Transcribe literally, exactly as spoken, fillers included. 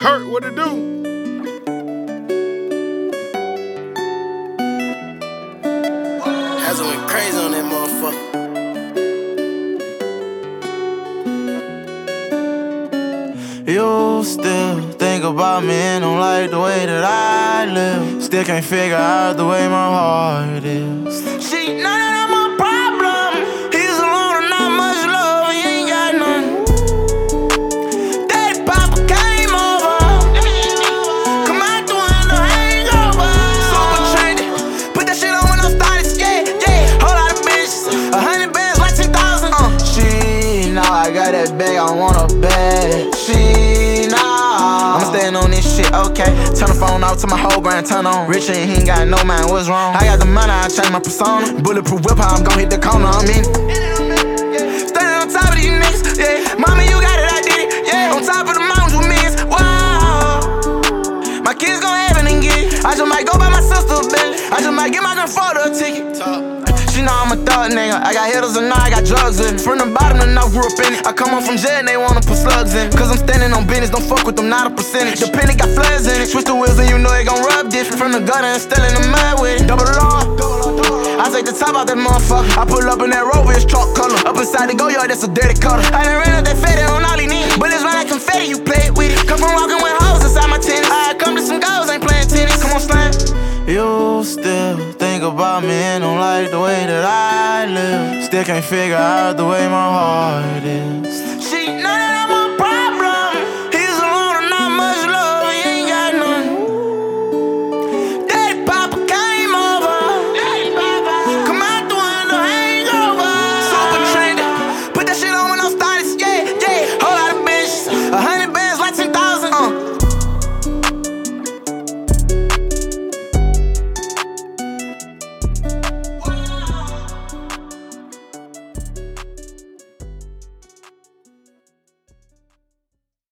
Hurt, what it do? Hazard went crazy on that motherfucker. You still think about me and don't like the way that I live. Still can't figure out the way my heart is. She none of that my problem. He's alone and not much love. He ain't got none. Daddy Papa came over. Come out the window, hangover. Super trendy. Put that shit on when I started scared. Yeah, whole lot of bitches. A hundred bands like ten thousand. Uh. She now I got that bag. I want a bag. She I'm staying on this shit, okay. Turn the phone off to my whole grind turn on. Rich and he ain't got no mind, what's wrong? I got the money, I change my persona. Bulletproof whip, I'm gon' hit the corner, I'm in. Standing on top of these niggas, yeah. Mama, you got it, I did it, yeah. On top of the mountains with millions, wow. My kids gon' heaven and get it. I just might go buy my sister a Bentley. I just might get my grandfather a ticket. She know I'm a thug nigga. I got hitters and now I got drugs in it. From the bottom and I grew up in it. I come home from jail and they wanna put slugs in it. Cause I'm standing on business, don't fuck with them, not a percentage. The penny got floods in it. Switch the wheels and you know it gon' rub different. From the gutter and still in the mud with it. Double law. I take the top out that motherfucker. I pull up in that Rover, it's chalk color. Up inside the go yard, that's a dirty color. I done ran up that fatty on all he need. Bullets run like confetti, you play it with it. Come from walking with hoes inside my tennis. I come to some goals, ain't playing tennis. Come on, slime. You still think about me and don't like the way that I live. Still can't figure out the way my heart is.